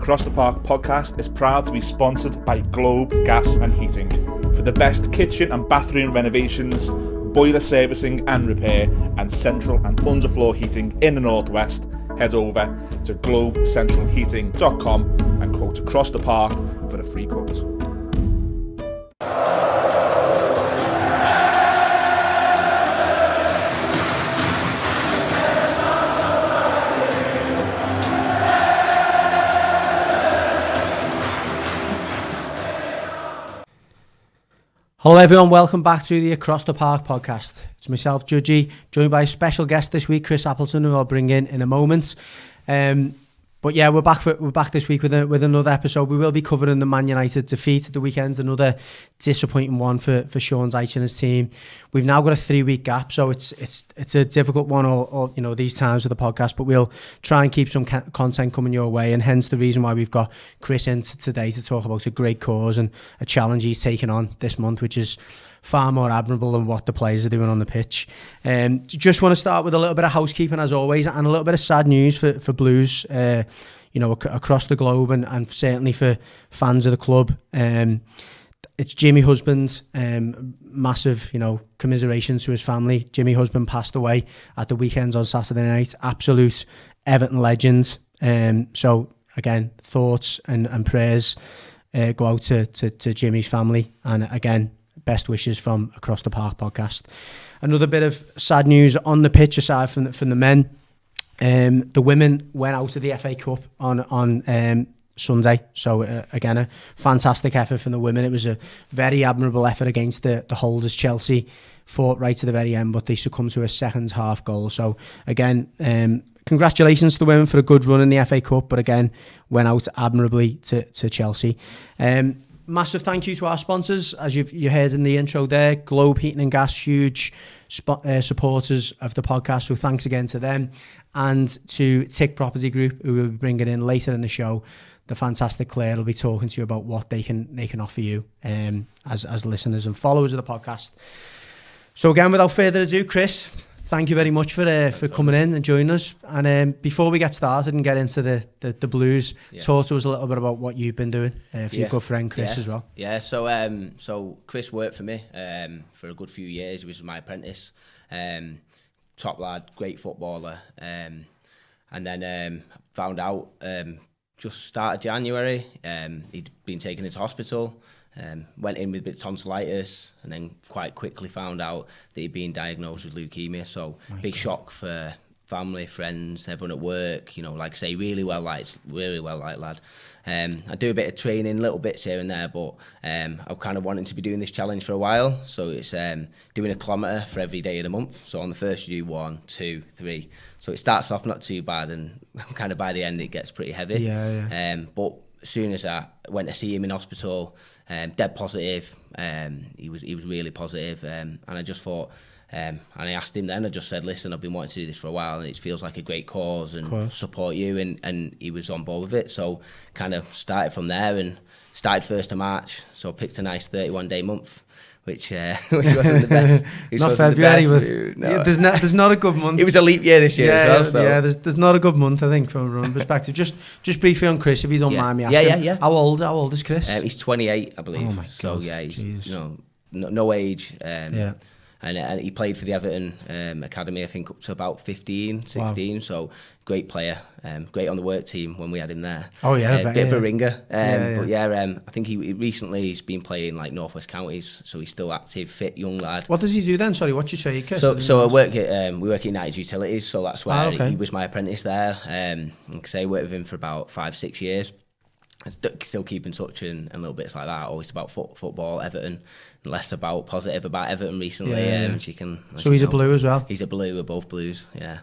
Across the Park podcast is proud to be sponsored by Globe Gas and Heating. For the best kitchen and bathroom renovations, boiler servicing and repair, and central and underfloor heating in the Northwest, head over to globecentralheating.com and quote Across the Park for a free quote. Hello everyone, welcome back to the Across the Park podcast. It's myself, Judgy, joined by a special guest this week, Chris Appleton, who I'll bring in a moment. But yeah, we're back this week with another episode. We will be covering the Man United defeat at the weekend, another disappointing one for Sean Dyche and his team. We've now got a 3-week gap, so it's a difficult one, or these times with the podcast. But we'll try and keep some content coming your way, and hence the reason why we've got Chris in today to talk about a great cause and a challenge he's taken on this month, which is far more admirable than what the players are doing on the pitch. Just want to start with a little bit of housekeeping as always, and a little bit of sad news for Blues, across the globe, and certainly for fans of the club. It's Jimmy Husband. Massive, commiserations to his family. Jimmy Husband passed away at the weekend on Saturday night. Absolute Everton legend. So again, thoughts and prayers go out to Jimmy's family, and again, best wishes from Across the Park podcast. Another bit of sad news on the pitch aside from the men. The women went out to the FA Cup on Sunday. So again, a fantastic effort from the women. It was a very admirable effort against the holders. Chelsea fought right to the very end, but they succumbed to a second half goal. So again, congratulations to the women for a good run in the FA Cup, but again, went out admirably to Chelsea. Massive thank you to our sponsors, as you heard in the intro there. Globe Heating and Gas, huge supporters of the podcast, so thanks again to them. And to Tick Property Group, who will be bringing in later in the show. The fantastic Claire will be talking to you about what they can offer you as listeners and followers of the podcast. So again, without further ado, Chris, thank you very much for coming in and joining us. And before we get started and get into the Blues, talk to us a little bit about what you've been doing for your good friend Chris as well. Yeah, so Chris worked for me for a good few years. He was my apprentice. Top lad, great footballer. And then found out just started January, he'd been taken into hospital. Went in with a bit of tonsillitis, and then quite quickly found out that he'd been diagnosed with leukemia. So big shock for family, friends, everyone at work. Like I say, really well liked lad. I do a bit of training, little bits here and there, but I'm kind of wanting to be doing this challenge for a while. So it's doing a kilometre for every day of the month. So on the first you do 1, 2, 3. So it starts off not too bad, and kind of by the end it gets pretty heavy. But as soon as I went to see him in hospital, dead positive. He was really positive, and I just thought, and I asked him then. I just said, "Listen, I've been wanting to do this for a while, and it feels like a great cause, and support you." And he was on board with it. So kind of started from there, and started 1st of March. So I picked a nice 31-day month. Which wasn't the best. Not February. There's not a good month. It was a leap year this year as well. So. Yeah, there's not a good month, I think, from a run perspective. Just briefly on Chris, if you don't mind me asking. Yeah. How old is Chris? He's 28, I believe. Oh my God. So yeah, he's no age. And he played for the Everton Academy, I think, up to about 15, 16. Wow. So great player, great on the work team when we had him there. Oh yeah, bit of a ringer. But I think he's been playing like Northwest Counties, so he's still active, fit, young lad. What does he do then? Sorry, what did you say, Chris? So we work at United Utilities, so that's where he was my apprentice there. Like I say, I worked with him for about 5-6 years. I still keep in touch and little bits like that. Always about football, Everton. Less positive about Everton recently. So he's a Blue as well? He's a Blue, we're both Blues, yeah.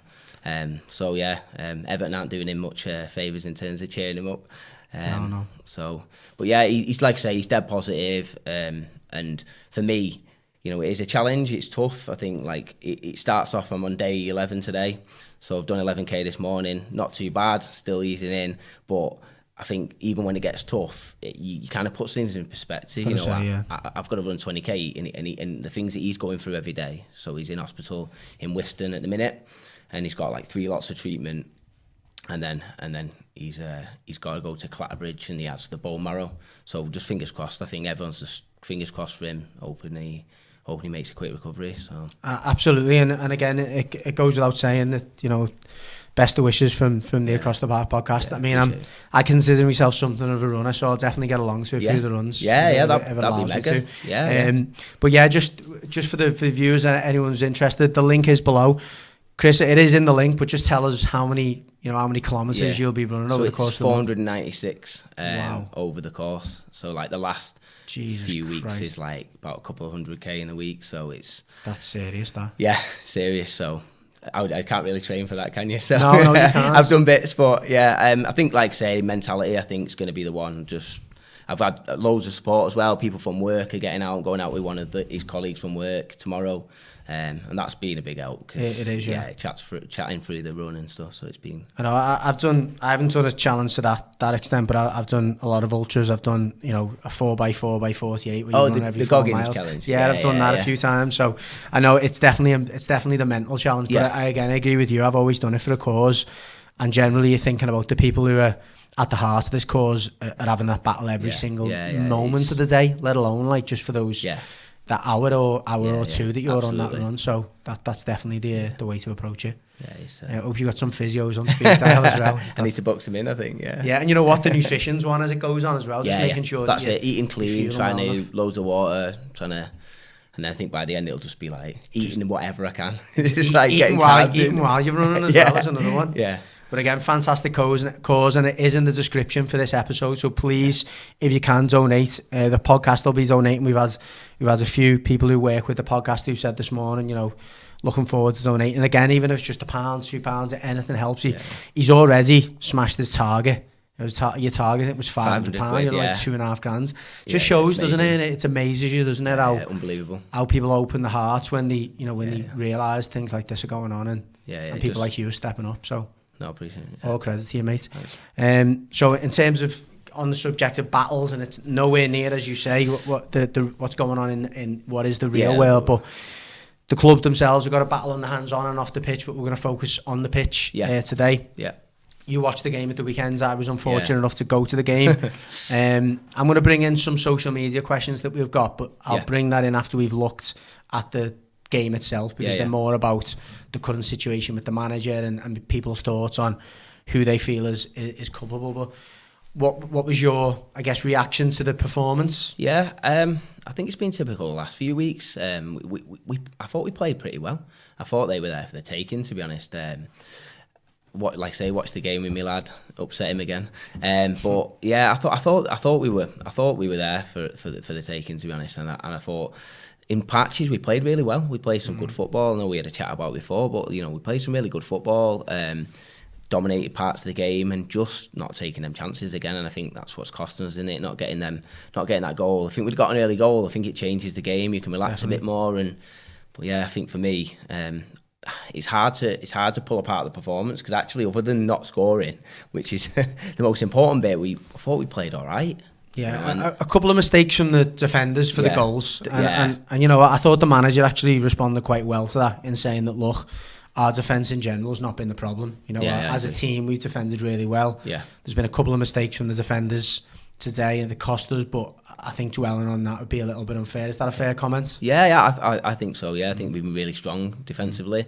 Everton aren't doing him much favours in terms of cheering him up. No. So, but yeah, he's like I say, he's dead positive. And for me, it is a challenge. It's tough. I think it starts off. I'm on day 11 today, so I've done 11k this morning. Not too bad. Still easing in, but I think even when it gets tough, you kind of puts things in perspective. I've got to run 20k, and the things that he's going through every day. So he's in hospital in Wiston at the minute, and he's got like 3 lots of treatment. and then he's got to go to Clatterbridge, and he has the bone marrow. So just fingers crossed. I think everyone's just fingers crossed for him. Hoping he makes a quick recovery. So absolutely, and again, it goes without saying that, you know, best of wishes from the Across the Park podcast. Yeah, I mean, I consider myself something of a runner, so I'll definitely get along to a few of the runs. That'd be mega. But yeah, just for the viewers and anyone who's interested, the link is below. Chris, it is in the link, but just tell us how many kilometres you'll be running over the course of 496 over the course. So like the last few weeks is like about a couple of 100k in a week. So that's serious, that. Yeah, serious. So I can't really train for that, can you? So no, you can't. I've done bits, but yeah, I think, like say, mentality, I think is going to be the one. Just I've had loads of support as well. People from work are getting out and going out with one of his colleagues from work tomorrow. And that's been a big help. It is, yeah. Chatting through the run and stuff. So it's been. I know I haven't done a challenge to that extent, but I've done a lot of ultras. I've done, you know, a 4x4 by 48. Where you run every 4 Goggins miles. challenge. Yeah, I've done that a few times. So I know it's definitely the mental challenge. But I agree with you. I've always done it for a cause, and generally you're thinking about the people who are at the heart of this cause are having that battle every single moment of the day, let alone like just for those. That hour or two that you're absolutely. on that run, so that's definitely the way to approach it. I hope you got some physios on speed dial as well. I need to box them in, I think. Yeah, and you know what, the nutrition's one as it goes on as well. Just making sure that's it. Eating clean, trying to loads of water, and then I think by the end it'll just be like eating whatever I can. Just like eating while you're running as well as another one. Yeah. But again, fantastic cause, and it is in the description for this episode. So please, if you can, donate. The podcast will be donating. We've had a few people who work with the podcast who said this morning, you know, looking forward to donating. And again, even if it's just £1, £2, anything helps. He's already smashed his target. Your target, it was £500. You're like $2,500. Just shows, doesn't it? It amazes you, doesn't it? How unbelievable. How people open their hearts when they realise things like this are going on, and people like you are stepping up. So. No, appreciate it. All credit to you, mate. So in terms of on the subject of battles, and it's nowhere near, as you say, what's going on in what is the real world, but the club themselves have got a battle on the hands on and off the pitch, but we're going to focus on the pitch today. Yeah. You watched the game at the weekends. I was unfortunate enough to go to the game. I'm going to bring in some social media questions that we've got, but I'll bring that in after we've looked at the game itself, because they're more about the current situation with the manager and people's thoughts on who they feel is culpable. But what was your, I guess, reaction to the performance? I think it's been typical the last few weeks. I thought we played pretty well. I thought they were there for the taking, to be honest. Watch the game with me lad, upset him again. But yeah, I thought we were there for the taking, to be honest. And I thought, in patches, we played really well. We played some good football. I know we had a chat about it before, but we played some really good football. Dominated parts of the game and just not taking them chances again. And I think that's what's costing us, isn't it? Not getting that goal. I think we'd got an early goal. I think it changes the game. You can relax a bit more. But yeah, I think for me, it's hard to pull apart the performance, because actually, other than not scoring, which is the most important bit, I thought we played all right. Yeah, a couple of mistakes from the defenders for the goals, and you know, I thought the manager actually responded quite well to that in saying that, look, our defence in general has not been the problem. You know, as a team, we've defended really well. There's been a couple of mistakes from the defenders today that cost us, but I think dwelling on that would be a little bit unfair. Is that a fair comment? I think so. I think we've been really strong defensively.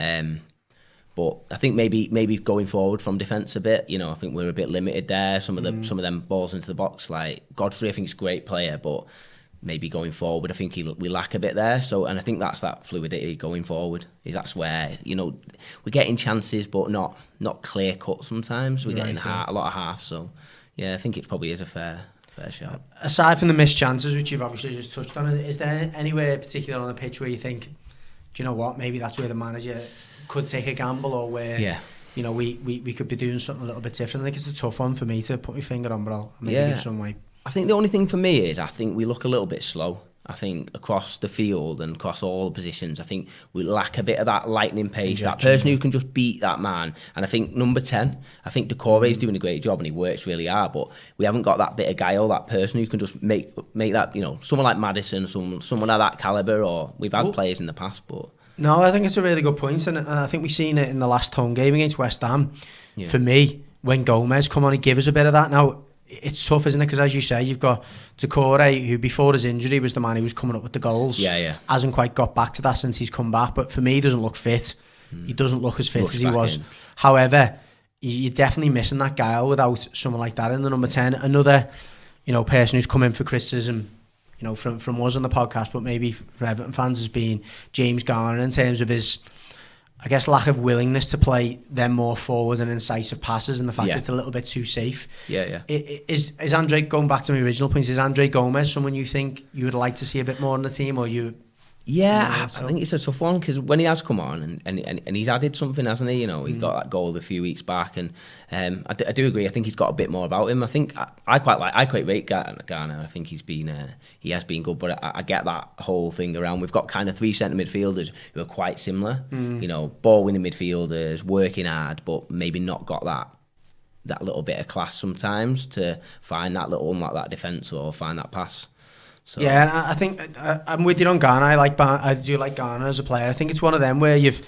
But I think maybe going forward from defence a bit, you know, I think we're a bit limited there. Some of them balls into the box, like Godfrey, I think he's a great player, but maybe going forward, I think we lack a bit there. So, and I think that's that fluidity going forward. That's where, you know, we're getting chances, but not clear cut sometimes. We're getting a lot of half. So, yeah, I think it probably is a fair shot. Aside from the missed chances, which you've obviously just touched on, is there anywhere particular on the pitch where you think, do you know what, maybe that's where the manager could take a gamble, or where you know we could be doing something a little bit different? I think it's a tough one for me to put my finger on, but I'll maybe give some way. I think the only thing for me is I think we look a little bit slow. I think across the field and across all the positions, I think we lack a bit of that lightning pace, that person who can just beat that man. And I think number 10, I think Decore is doing a great job and he works really hard, but we haven't got that bit of guile, that person who can just make that, you know, someone like Maddison, someone of that calibre, or we've had players in the past, but... No, I think it's a really good point, and I think we've seen it in the last home game against West Ham. Yeah. For me, when Gomez come on, he give us a bit of that. Now, it's tough, isn't it? Because as you say, you've got Doucouré, who before his injury was the man who was coming up with the goals. Yeah. Hasn't quite got back to that since he's come back, but for me, he doesn't look fit. He doesn't look as fit as he was. However, you're definitely missing that guile without someone like that in the number 10. Another, person who's come in for criticism, from us on the podcast, but maybe for Everton fans, has been James Garner in terms of his, I guess, lack of willingness to play them more forward and incisive passes, and the fact that it's a little bit too safe. Yeah. Is Andre, going back to my original point, is Andre Gomez someone you think you would like to see a bit more in the team, or you? Yeah, I think it's a tough one, because when he has come on and he's added something, hasn't he? He got that goal a few weeks back, and I do agree. I think he's got a bit more about him. I think I quite rate Garner. I think he has been good, but I get that whole thing around. We've got kind of 3 centre midfielders who are quite similar. Ball winning midfielders, working hard, but maybe not got that little bit of class sometimes to find that little unlock that defence or find that pass. So. Yeah, and I think I'm with you on Garner. I do like Garner as a player. I think it's one of them where you'd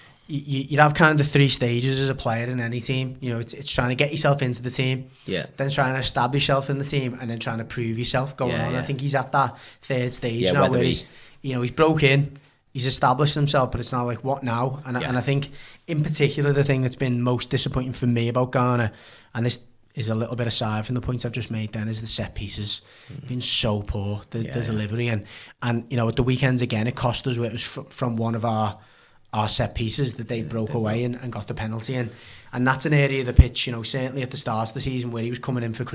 have kind of 3 stages as a player in any team. It's trying to get yourself into the team, then trying to establish yourself in the team, and then trying to prove yourself going on. I think he's at that 3rd stage now where he's broke in, he's established himself, but it's now like, what now? And I think in particular the thing that's been most disappointing for me about Garner, and this is a little bit aside from the points I've just made then, is the set pieces. Been so poor, the delivery. And at the weekends again, it cost us where it was from one of our set pieces that they broke away and got the penalty in. And that's an area of the pitch, certainly at the start of the season where he was coming in for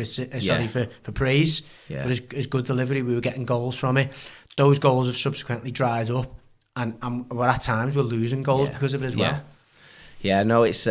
for praise, for his good delivery. We were getting goals from it. Those goals have subsequently dried up, and at times we're losing goals because of it as well. Yeah, no, it's...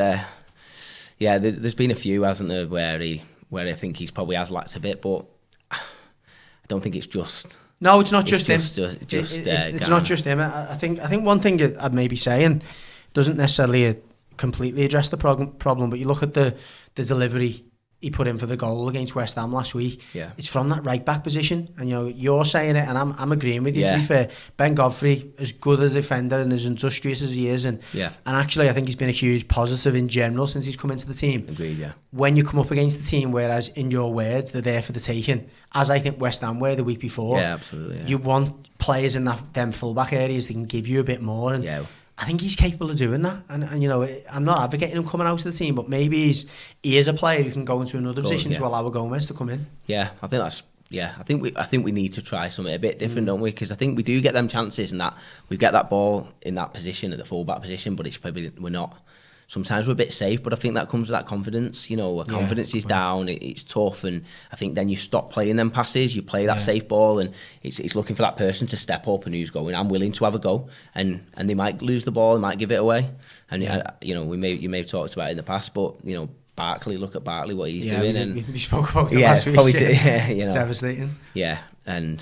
there's been a few, hasn't there, where I think he's probably has lacked a bit, but I don't think it's just. No, it's not just him. It's not just him. I think one thing I'd maybe say, and doesn't necessarily completely address the problem, but you look at the delivery he put in for the goal against West Ham last week. Yeah. It's from that right back position, and you're saying it, and I'm agreeing with you. To be fair, Ben Godfrey, as good a defender and as industrious as he is, and actually I think he's been a huge positive in general since he's come into the team. Agreed. Yeah. When you come up against the team, whereas in your words they're there for the taking, as I think West Ham were the week before. Yeah, absolutely. Yeah. You want players in them fullback areas that can give you a bit more, and I think he's capable of doing that, and I'm not advocating him coming out of the team, but maybe he is a player who can go into another position to allow a Gomez to come in. Yeah, I think that's. Yeah, I think we need to try something a bit different, don't we? Because I think we do get them chances, and that we get that ball in that position, at the fullback position, but it's probably we're not. Sometimes we're a bit safe, but I think that comes with that confidence. Confidence is down, it's tough, and I think then you stop playing them passes, you play that safe ball, and it's looking for that person to step up and who's going, I'm willing to have a go, and they might lose the ball, they might give it away, and you may have talked about it in the past, but Barkley, look at Barkley, what he's doing, and we spoke about it last week. It's devastating. Yeah, and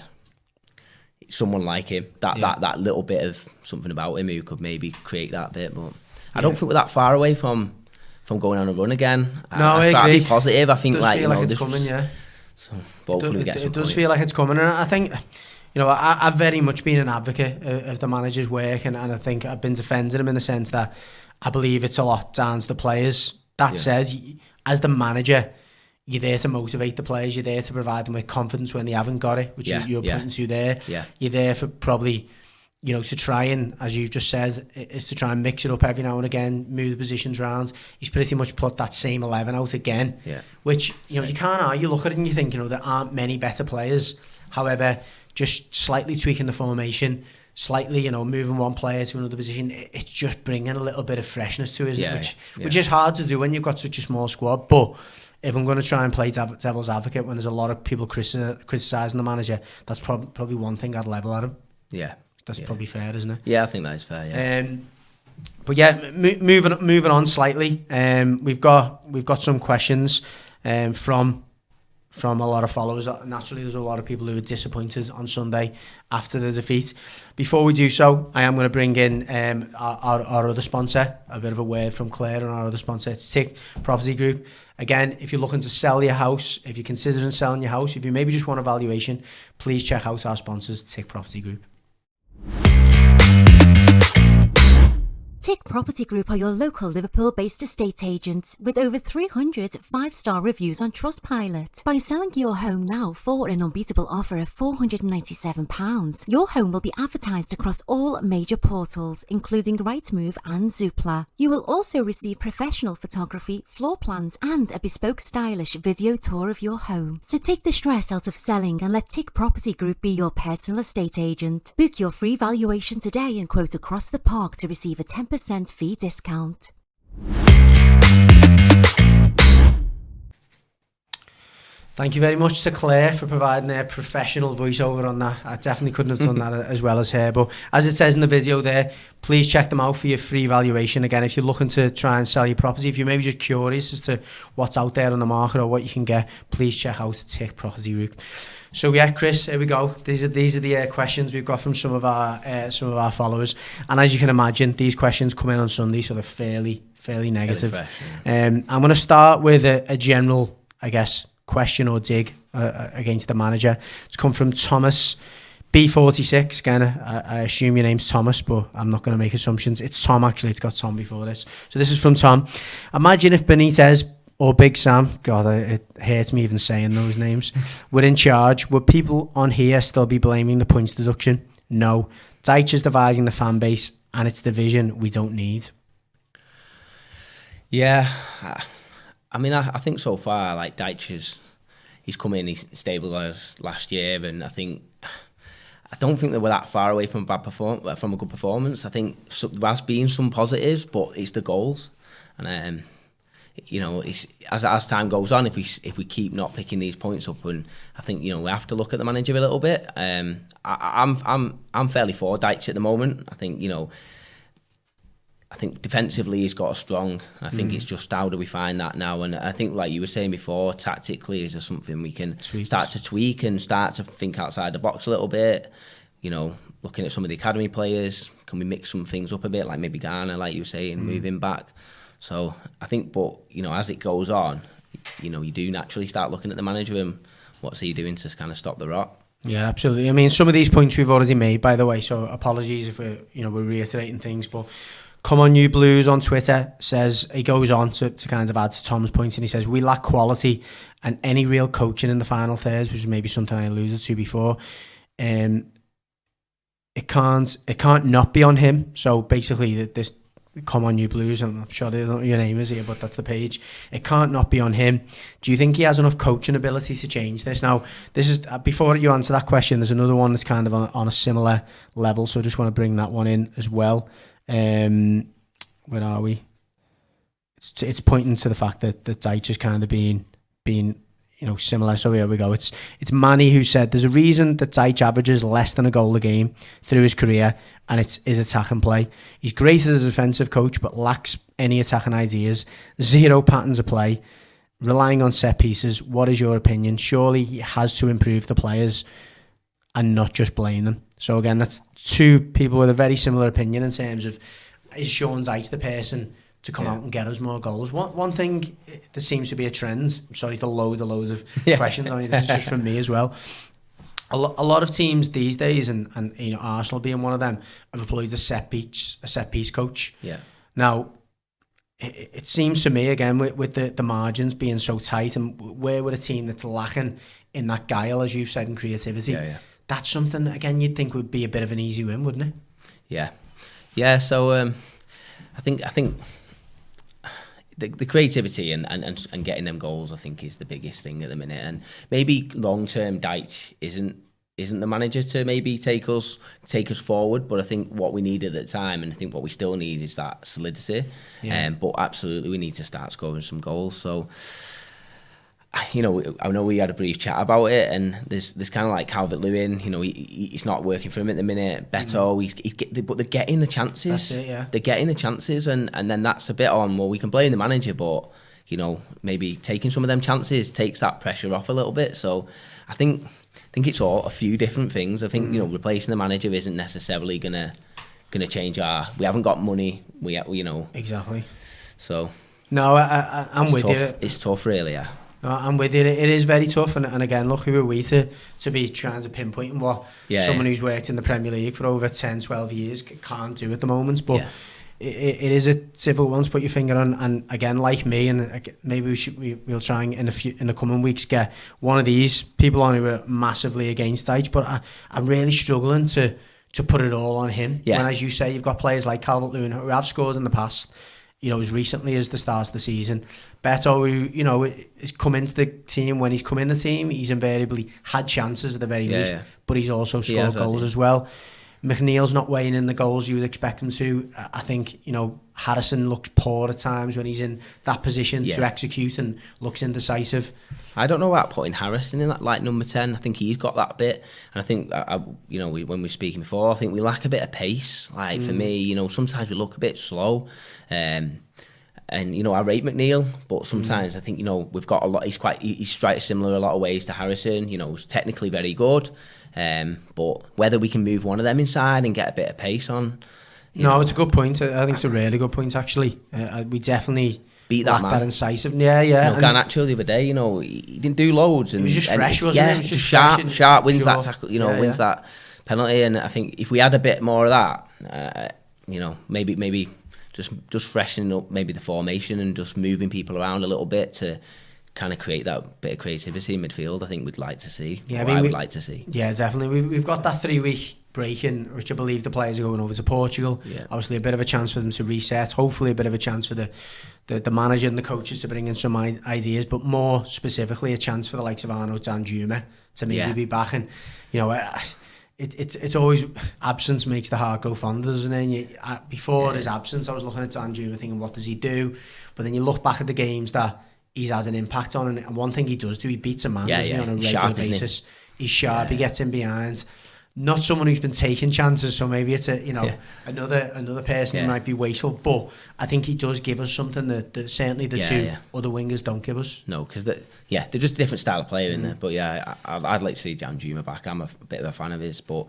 someone like him, that little bit of something about him who could maybe create that bit, but. I don't think we're that far away from going on a run again. No, I agree. To be positive. I think it does feel like it's coming, So hopefully we get some It does points. feel like it's coming, and I think, I've very much been an advocate of the manager's work, and I think I've been defending him in the sense that I believe it's a lot down to the players. That says, as the manager, you're there to motivate the players. You're there to provide them with confidence when they haven't got it, which you're pointing to there. Yeah. You're there for probably. To try and, as you've just said, is to try and mix it up every now and again, move the positions around. He's pretty much put that same 11 out again, which, you can't argue. Look at it and you think, there aren't many better players. However, just slightly tweaking the formation, slightly, moving one player to another position, it's just bringing a little bit of freshness to it, isn't it? Which is hard to do when you've got such a small squad. But if I'm going to try and play devil's advocate when there's a lot of people criticising the manager, that's probably one thing I'd level at him. Yeah. That's probably fair, isn't it? Yeah, I think that is fair. Yeah. But yeah, moving on slightly. We've got some questions from a lot of followers. Naturally, there's a lot of people who are disappointed on Sunday after the defeat. Before we do so, I am going to bring in our other sponsor. A bit of a word from Claire on our other sponsor. It's Tick Property Group. Again, if you're looking to sell your house, if you're considering selling your house, if you maybe just want a valuation, please check out our sponsors, Tick Property Group. Tick Property Group are your local Liverpool-based estate agents with over 300 5-star reviews on Trustpilot. By selling your home now for an unbeatable offer of £497, your home will be advertised across all major portals, including Rightmove and Zoopla. You will also receive professional photography, floor plans, and a bespoke stylish video tour of your home. So take the stress out of selling and let Tick Property Group be your personal estate agent. Book your free valuation today and quote Across the Park to receive a 10% fee discount. Thank you very much to Claire for providing their professional voiceover on that. I definitely couldn't have done that as well as her. But as it says in the video there, please check them out for your free valuation. Again, if you're looking to try and sell your property, if you're maybe just curious as to what's out there on the market or what you can get, please check out Tick Property Group. So yeah, Chris, here we go. These are the questions we've got from some of our followers, and as you can imagine, these questions come in on Sunday, so they're fairly negative. Fresh, yeah. I'm going to start with a general, I guess, question or dig against the manager. It's come from Thomas B46. Again, I assume your name's Thomas, but I'm not going to make assumptions. It's Tom, actually. It's got Tom before this. So this is from Tom. Imagine if Benitez or Big Sam, God, it hurts me even saying those names, were in charge. Would people on here still be blaming the points deduction? No. Dyche is dividing the fan base, and it's division we don't need. Yeah, I mean, I think so far, like Dyche he's come in, he's stabilised last year, and I don't think they were that far away from from a good performance. I think there has been some positives, but it's the goals, and you know, it's as time goes on, if we keep not picking these points up, and I think, you know, we have to look at the manager a little bit. I'm fairly for Dyche at the moment. I think, you know, defensively he's got a strong. I think it's just how do we find that now? And I think, like you were saying before, tactically, is there something we can start to tweak and start to think outside the box a little bit? You know, looking at some of the academy players, can we mix some things up a bit, like maybe Garner, like you were saying, moving back? So I think, but, you know, as it goes on, you know, you do naturally start looking at the manager and what's he doing to kind of stop the rot. Yeah, absolutely. I mean, some of these points we've already made, by the way, so apologies if we're reiterating things, but Come On You Blues on Twitter says, he goes on to kind of add to Tom's points, and he says, we lack quality and any real coaching in the final thirds, which is maybe something I alluded to before. It can't not be on him. So basically, this Come On You Blues, and I'm sure your name is here, but that's the page. It can't not be on him. Do you think he has enough coaching ability to change this? Now, this is before you answer that question, there's another one that's kind of on a similar level, so I just want to bring that one in as well. Where are we? It's pointing to the fact that Dyche is kind of being similar. So here we go. It's Manny who said there's a reason that Dyche averages less than a goal a game through his career, and it's his attack and play. He's great as a defensive coach, but lacks any attacking ideas. Zero patterns of play, relying on set pieces. What is your opinion? Surely he has to improve the players and not just blame them. So again, that's two people with a very similar opinion in terms of, is Sean Dyche the person to come out and get us more goals? One thing that seems to be a trend, I'm sorry to loads of questions on you, this is just from me as well. A lot of teams these days, and you know, Arsenal being one of them, have employed a set piece coach. Yeah. Now, it seems to me, again, with the margins being so tight, and we're with a team that's lacking in that guile, as you've said, in creativity. Yeah. That's something, again, you'd think would be a bit of an easy win, wouldn't it? Yeah. So I think the creativity and getting them goals, I think, is the biggest thing at the minute. And maybe long term, Dyche isn't the manager to maybe take us forward. But I think what we need at the time, and I think what we still need, is that solidity. Yeah. But absolutely, we need to start scoring some goals. So, you know, I know we had a brief chat about it, and there's kind of like Calvert-Lewin, you know, he's not working for him at the minute. Beto, but they're getting the chances. That's it, yeah. They're getting the chances, and then that's a bit on, well, we can blame the manager, but, you know, maybe taking some of them chances takes that pressure off a little bit. So I think it's all a few different things. I think, you know, replacing the manager isn't necessarily gonna change we haven't got money, you know. Exactly. So. No, I'm with you. It's tough, really, yeah. I'm with you. It is very tough, and again, look, who are we to be trying to pinpoint what someone who's worked in the Premier League for over 10, 12 years can't do at the moment. But it is a difficult one to put your finger on. And again, like me, and maybe we'll try and in the coming weeks get one of these people on who are massively against Dyche. But I'm really struggling to put it all on him. Yeah. When, as you say, you've got players like Calvert-Lewin who have scored in the past, you know, as recently as the start of the season. Beto, who, you know, has come into the team. When he's come in the team, he's invariably had chances at the very least, but he's also scored goals as well. McNeil's not weighing in the goals you would expect him to. I think, you know, Harrison looks poor at times when he's in that position to execute and looks indecisive. I don't know about putting Harrison in that like number 10. I think he's got that bit, and I think you know, when we were speaking before, I think we lack a bit of pace. Like for me, you know, sometimes we look a bit slow, and you know, I rate McNeil, but sometimes I think, you know, we've got a lot. He's strikes similar a lot of ways to Harrison. You know, he's technically very good, but whether we can move one of them inside and get a bit of pace on. No, it's a good point. I think it's a really good point, actually. We definitely beat that lack man. that incisive. Yeah. You know, Garnacho the other day, you know, he didn't do loads. And, it was just fresh, wasn't it? It was just sharp wins that tackle, you know, wins that penalty. And I think if we had a bit more of that, you know, maybe just freshening up maybe the formation and just moving people around a little bit to kind of create that bit of creativity in midfield, I think we'd like to see. Yeah, I would like to see. Yeah, definitely. We've got that 3-week break in, which I believe the players are going over to Portugal. Yeah. Obviously a bit of a chance for them to reset, hopefully a bit of a chance for the manager and the coaches to bring in some ideas, but more specifically a chance for the likes of Arnaud Danjuma to maybe be back. And you know, it's always absence makes the heart grow fonder, doesn't it? And before his absence, I was looking at Danjuma thinking, what does he do? But then you look back at the games that he has an impact on, and one thing he does do, he beats a man on a regular basis. He's sharp, he gets in behind. Not someone who's been taking chances, so maybe it's another person who might be wasteful, but I think he does give us something that certainly the two other wingers don't give us. No, because they're just a different style of player in there. But yeah, I'd like to see Danjuma back. I'm a bit of a fan of his, but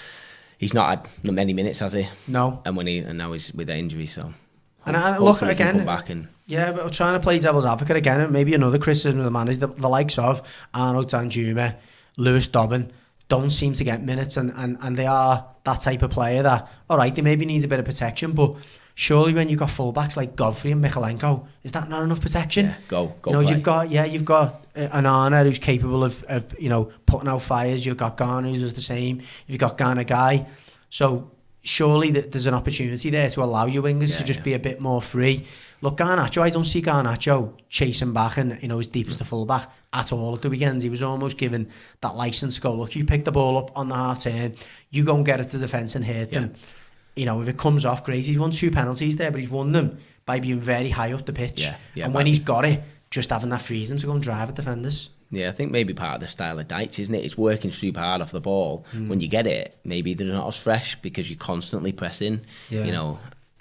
he's not had many minutes, has he? No. And now he's with an injury, so. And look again. Come back and, yeah, but I'm trying to play devil's advocate again, and maybe another criticism of the manager, the likes of Arnaud Danjuma, Lewis Dobbin, don't seem to get minutes, and they are that type of player that, all right, they maybe need a bit of protection, but surely when you've got fullbacks like Godfrey and Michalenko, is that not enough protection? Yeah, go. You know, you've got an Arna who's capable of you know, putting out fires. You've got Garner who does the same. You've got Garner Guy, so surely there's an opportunity there to allow your wingers to just be a bit more free. Look, Garnacho, I don't see Garnacho chasing back and, you know, as deep as the fullback at all at the weekend. He was almost given that license to go, look, you pick the ball up on the half turn, you go and get it to the defence and hurt them. You know, if it comes off, great. He's won 2 penalties there, but he's won them by being very high up the pitch. And when he's got it, just having that freedom to go and drive at defenders. Yeah, I think maybe part of the style of Dyche, isn't it? It's working super hard off the ball. When you get it, maybe they're not as fresh because you're constantly pressing. You know,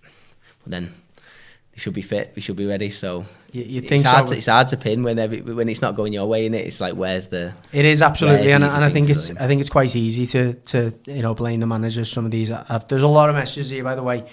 but then they should be fit. We should be ready. So you think it's hard to pin when it's not going your way, innit? It's like where's the? It is absolutely, and I think it's quite easy to you know, blame the managers. Some of these, there's a lot of messages here, by the way.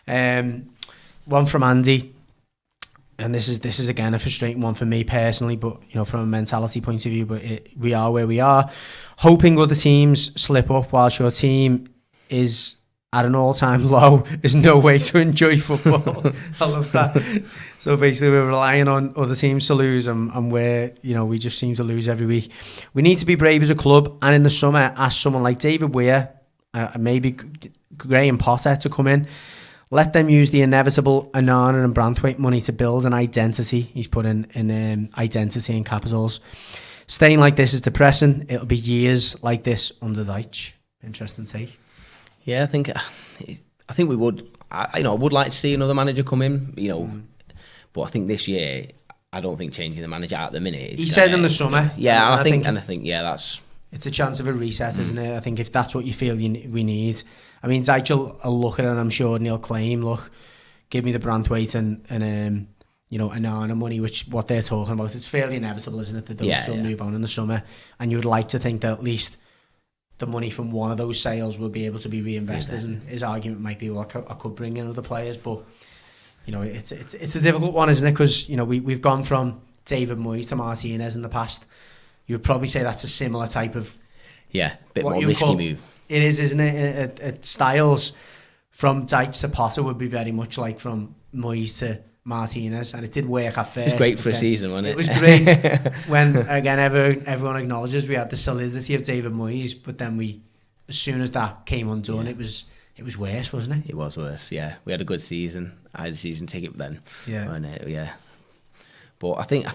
One from Andy. And this is again a frustrating one for me personally, but you know, from a mentality point of view. But we are where we are, hoping other teams slip up whilst your team is at an all-time low. Is no way to enjoy football. I love that. So basically, we're relying on other teams to lose, and we're, you know, we just seem to lose every week. We need to be brave as a club, and in the summer, ask someone like David Weir, maybe Graham Potter to come in. Let them use the inevitable Onana and Branthwaite money to build an identity. He's put in identity in capitals. Staying like this is depressing. It'll be years like this under Dyche. Interesting take. Yeah, I think we would. I would like to see another manager come in. You know, but I think this year, I don't think changing the manager at the minute. He said in the summer. Yeah, I think that's. It's a chance of a reset, isn't it? I think if that's what you feel we need. I mean, Dyche will look at it, and I'm sure, and he'll claim, look, give me the Branthwaite and you know, Onana money, which what they're talking about. It's fairly inevitable, isn't it, that those will move on in the summer. And you would like to think that at least the money from one of those sales will be able to be reinvested. And his argument might be, well, I could bring in other players, but you know, it's a difficult one, isn't it? Because, you know, we've gone from David Moyes to Martinez in the past. You would probably say that's a similar type of bit more risky move. It is, isn't it? It styles, from Deitz to Potter would be very much like from Moyes to Martinez, and it did work at first. It was great for a season, wasn't it? It was great when, again, everyone acknowledges we had the solidity of David Moyes, but then as soon as that came undone, it was worse, wasn't it? It was worse, yeah. We had a good season. I had a season ticket then. Yeah. Yeah. But I think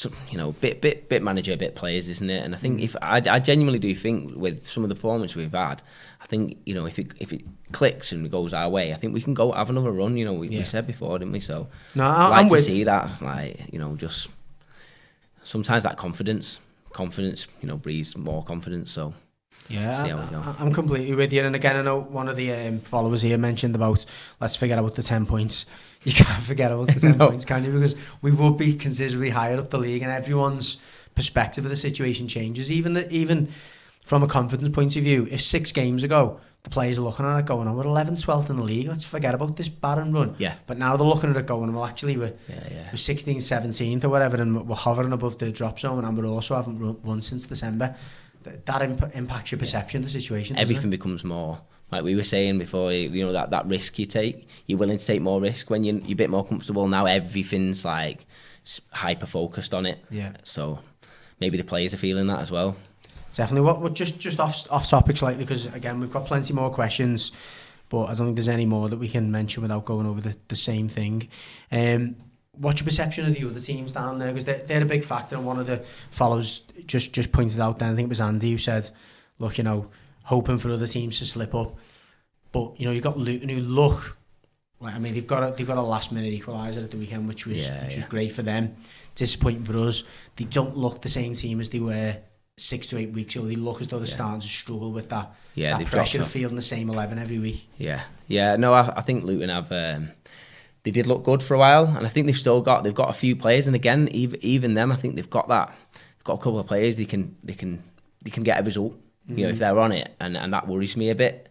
bit manager, bit players, isn't it? And I think if I genuinely do think with some of the performance we've had, I think if it clicks and goes our way, I think we can go have another run. We said before, didn't we? So no, I'm with to see that. Just sometimes that confidence, breeds more confidence. So. Yeah, I'm completely with you. And again, I know one of the followers here mentioned about let's forget about the 10 points. You can't forget about the 10 points, can you? Because we would be considerably higher up the league, and everyone's perspective of the situation changes. Even from a confidence point of view, if 6 games ago the players are looking at it going, we're 11th, 12th in the league, let's forget about this barren run. Yeah. But now they're looking at it going, well, actually we're 16th, 17th or whatever, and we're hovering above the drop zone, and we also haven't won since December. That impacts your perception of the situation. Everything becomes more, like we were saying before, that risk you take, you're willing to take more risk when you're a bit more comfortable. Now everything's like hyper focused on it. Yeah. So maybe the players are feeling that as well. Definitely. What just off topic slightly, because again we've got plenty more questions, but I don't think there's any more that we can mention without going over the same thing. What's your perception of the other teams down there? Because they're a big factor, and one of the followers just pointed out then, I think it was Andy, who said, look, hoping for other teams to slip up. But, you've got Luton who look, like, I mean, they've got a last minute equaliser at the weekend, which was great for them. Disappointing for us. They don't look the same team as they were 6 to 8 weeks ago. They look as though they're starting to struggle with that pressure of fielding the same 11 every week. Yeah. No, I think Luton have... they did look good for a while, and I think they've got a few players, and again, even them, I think they've got a couple of players they can get a result, if they're on it, and that worries me a bit.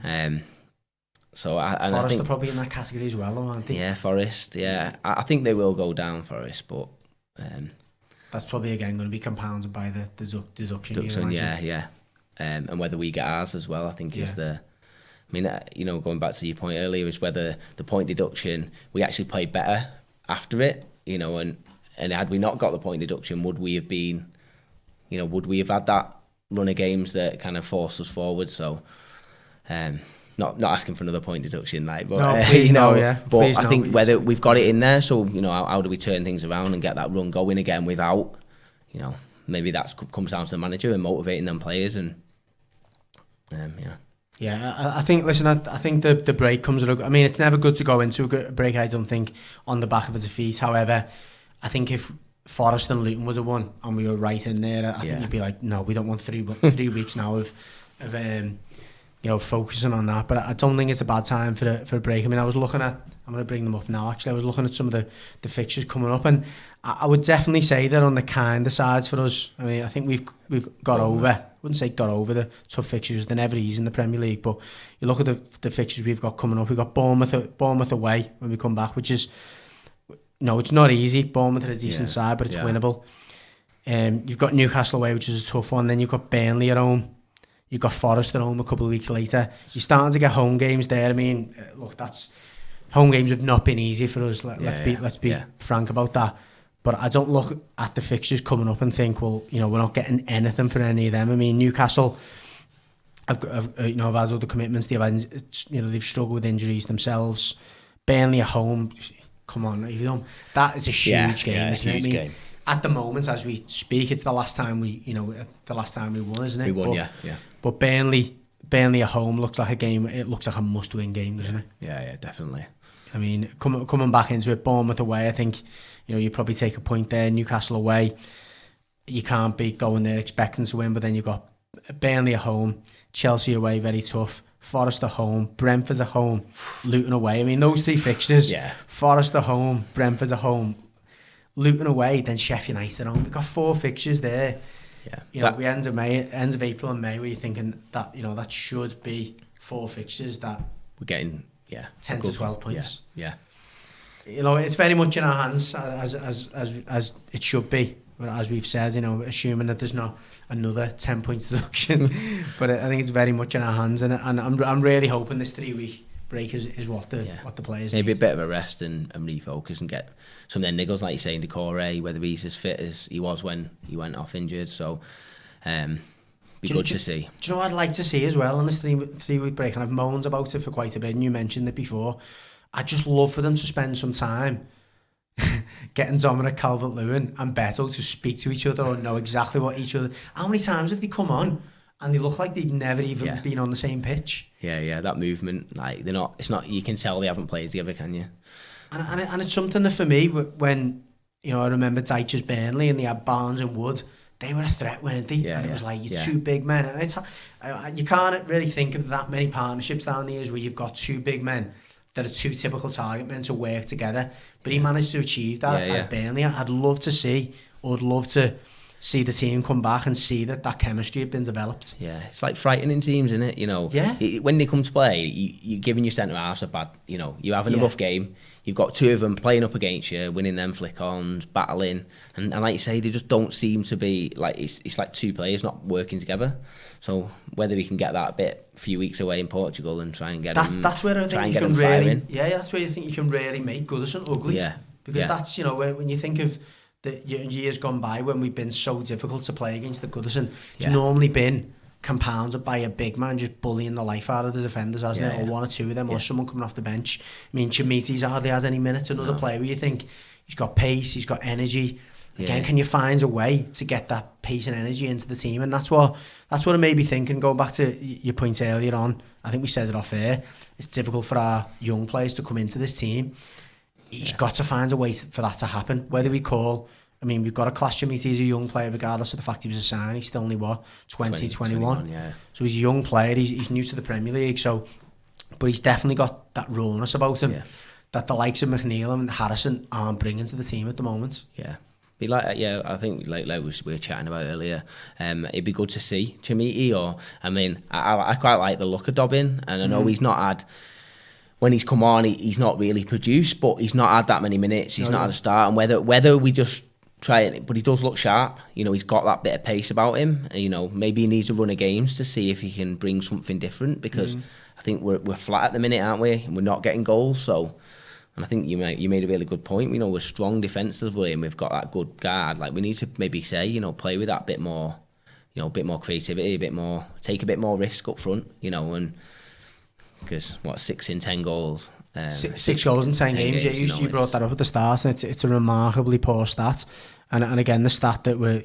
So I think are probably in that category as well, aren't they? Yeah, Forest. Yeah, I think they will go down, Forest, but that's probably again going to be compounded by the deduction. Yeah. And whether we get ours as well, I think is the. I mean, going back to your point earlier, is whether the point deduction, we actually played better after it, and had we not got the point deduction, would we have had that run of games that kind of forced us forward? So, not asking for another point deduction, but no, please no, yeah. But please I think whether we've got it in there, so how do we turn things around and get that run going again without, maybe that comes down to the manager and motivating them players and, Yeah, I think. Listen, I think the break comes at I mean, it's never good to go into a break, I don't think, on the back of a defeat. However, I think if Forest and Luton was a one and we were right in there, I think you'd be like, no, we don't want 3 weeks now of focusing on that. But I don't think it's a bad time for a break. I mean, I'm going to bring them up now. Actually, I was looking at some of the fixtures coming up, and I would definitely say that on the kinder sides for us. I mean, I think we've got over. I wouldn't say got over the tough fixtures. They're never easy in the Premier League, but you look at the fixtures we've got coming up. We've got Bournemouth away when we come back, which is it's not easy. Bournemouth are a decent side, but it's winnable. You've got Newcastle away, which is a tough one. Then you've got Burnley at home. You've got Forest at home a couple of weeks later. You're starting to get home games there. I mean, look, home games have not been easy for us. Let's be frank about that. But I don't look at the fixtures coming up and think, well, we're not getting anything for any of them. I mean, Newcastle, I've had other commitments. They've struggled with injuries themselves. Burnley at home, come on, that is a huge game, isn't it? I mean, game. At the moment, as we speak, it's the last time we won, isn't it? We won, yeah. But Burnley at home looks like a game. It looks like a must-win game, doesn't it? Yeah, definitely. I mean, coming back into it, Bournemouth away, I think, you probably take a point there. Newcastle away, you can't be going there expecting to win, but then you've got Burnley at home, Chelsea away, very tough, Forest at home, Brentford at home, Luton away. I mean, those 3 fixtures, Forest at home, Brentford at home, Luton away, then Sheffield United at home. We've got 4 fixtures there. Yeah, we end of April and May, where you're thinking that that should be 4 fixtures that we're getting 10 to 12 points. Yeah. It's very much in our hands as it should be. But as we've said, assuming that there's not another 10 points deduction, but I think it's very much in our hands, and I'm really hoping this 3-week break is what the players maybe need. a bit of a rest and refocus and get some of their niggles, like you say, in Decore, whether he's as fit as he was when he went off injured. So be good to see. Do you know what I'd like to see as well on this 3-week break? And I've moaned about it for quite a bit, and you mentioned it before. I'd just love for them to spend some time getting Dominic Calvert-Lewin and Beto to speak to each other or know exactly what each other... How many times have they come on and they look like they've never even been on the same pitch? Yeah, that movement, like they're not... It's not... You can tell they haven't played together, can you? And it's something that for me, when, you know, I remember Dyche's Burnley and they had Barnes and Wood, they were a threat, weren't they? And it was like, you're two big men. And it's, you can't really think of that many partnerships down the years where you've got two big men that are two typical target men to work together. But he managed to achieve that at Burnley. I'd love to see the team come back and see that chemistry had been developed. Yeah, it's like frightening teams, isn't it? You know, when they come to play, you're giving your centre halves a bad, you know, you're having a rough game. You've got two of them playing up against you, winning them flick-ons, battling, and like you say, they just don't seem to be like it's like two players not working together. So whether we can get that a few weeks away in Portugal and try and get that's where I think you can really that's where you think you can really make Goodison ugly. Because that's, you know, when you think of the years gone by when we've been so difficult to play against the Goodison, it's normally been compounded by a big man just bullying the life out of the defenders, hasn't it? Or one or two of them, or someone coming off the bench. I mean, Chimitis hardly has any minutes. Another player where you think he's got pace, he's got energy. Again, can you find a way to get that pace and energy into the team? And that's what it made me think. And going back to your point earlier on, I think we said it off air, it's difficult for our young players to come into this team. He's got to find a way for that to happen. Whether we call... I mean, we've got to class Chimitis as a young player, regardless of the fact he was a sign. He's still only, 21? So he's a young player. He's new to the Premier League. But he's definitely got that rawness about him that the likes of McNeil and Harrison aren't bringing to the team at the moment. Yeah. Be like, I think like we were chatting about earlier, it'd be good to see Chimiti. I quite like the look of Dobbin, and I know he's not had... When he's come on, he's not really produced, but he's not had that many minutes. He's not had a start, and whether we just try it, but he does look sharp. You know, he's got that bit of pace about him. You know, maybe he needs a run of games to see if he can bring something different, because I think we're flat at the minute, aren't we? And we're not getting goals. So, and I think you made a really good point. You know, we're strong defensively and we've got that good guard. Like, we need to maybe say, you know, play with that bit more, you know, a bit more creativity, take a bit more risk up front. You know, and because 6 in 10 goals. 6 goals in 10 games. Yeah, you brought that up at the start, and it's a remarkably poor stat. And again, the stat that we're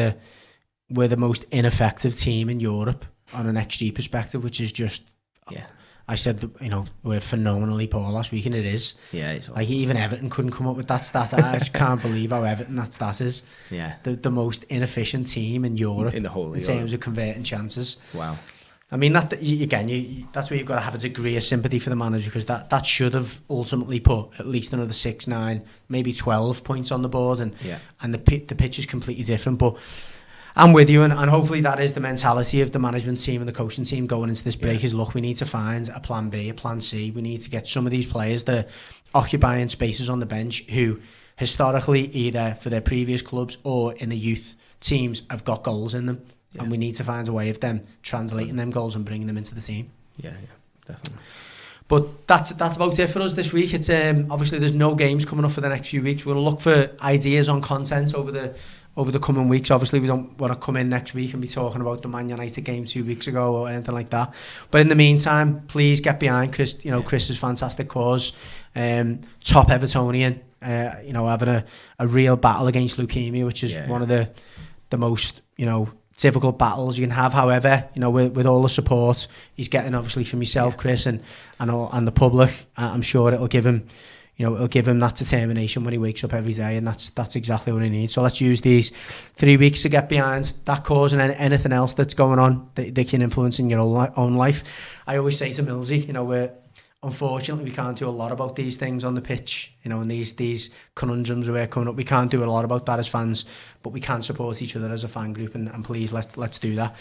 the most ineffective team in Europe on an XG perspective, which is just I said that, you know, we're phenomenally poor last week, and it is. Yeah, it's like even Everton couldn't come up with that stat. I just can't believe how Everton that stat is. Yeah, the most inefficient team in Europe in the whole in terms of converting chances. Wow. I mean, that's where you've got to have a degree of sympathy for the manager, because that should have ultimately put at least another 6, 9, maybe 12 points on the board, and the pitch is completely different. But I'm with you, and hopefully that is the mentality of the management team and the coaching team going into this break. Is, look, we need to find a plan B, a plan C. We need to get some of these players that are occupying spaces on the bench who historically, either for their previous clubs or in the youth teams, have got goals in them. Yeah. And we need to find a way of them translating them goals and bringing them into the team. Yeah, definitely. But that's about it for us this week. It's obviously there's no games coming up for the next few weeks. We'll look for ideas on content over the coming weeks. Obviously, we don't want to come in next week and be talking about the Man United game 2 weeks ago or anything like that. But in the meantime, please get behind Chris. You know, Chris's fantastic cause. Top Evertonian. You know, having a real battle against leukemia, which is one of the most, you know, difficult battles you can have. However, you know, with all the support he's getting, obviously from yourself, Chris, and the public, I'm sure it'll give him that determination when he wakes up every day, and that's exactly what he needs. So let's use these 3 weeks to get behind that cause, and anything else that's going on that can influence in your own life. I always say to Millsy, you know, unfortunately, we can't do a lot about these things on the pitch, you know, and these conundrums we're coming up. We can't do a lot about that as fans, but we can support each other as a fan group, and please let's do that.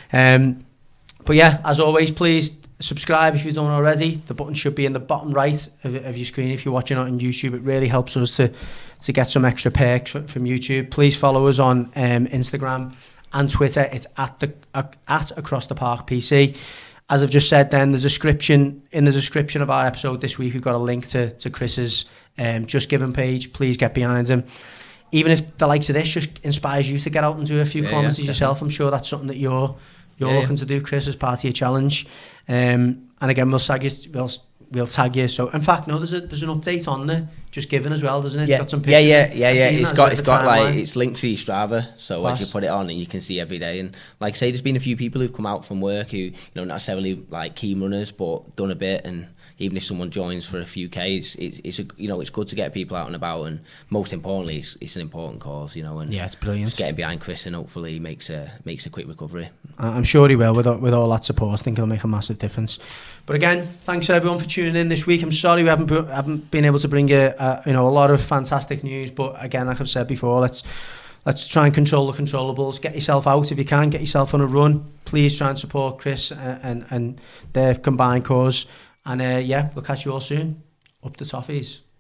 But yeah, as always, please subscribe if you don't already. The button should be in the bottom right of your screen if you're watching it on YouTube. It really helps us to get some extra perks from YouTube. Please follow us on Instagram and Twitter. It's at Across the Park PC. as I've just said, then in the description of our episode this week, we've got a link to Chris's Just Giving page. Please get behind him. Even if the likes of this just inspires you to get out and do a few kilometres yourself, I'm sure that's something that you're looking to do, Chris, as part of your challenge. And again, we'll tag you. So in fact, no, there's an update on the Just Giving as well, doesn't it? It's got some pictures. It's got like, it's linked to your Strava, so Class. once you put it on, and you can see every day. And like I say, there's been a few people who've come out from work who, not necessarily like keen runners, but done a bit. And even if someone joins for a few Ks, it's good to get people out and about. And most importantly, it's an important cause, And yeah, it's brilliant. Just getting behind Chris, and hopefully makes a quick recovery. I'm sure he will with all that support. I think it'll make a massive difference. But again, thanks to everyone for tuning in this week. I'm sorry we haven't been able to bring you a lot of fantastic news, but again, like I've said before, let's try and control the controllables. Get yourself out if you can. Get yourself on a run. Please try and support Chris and their combined cause. And we'll catch you all soon. Up the toffees.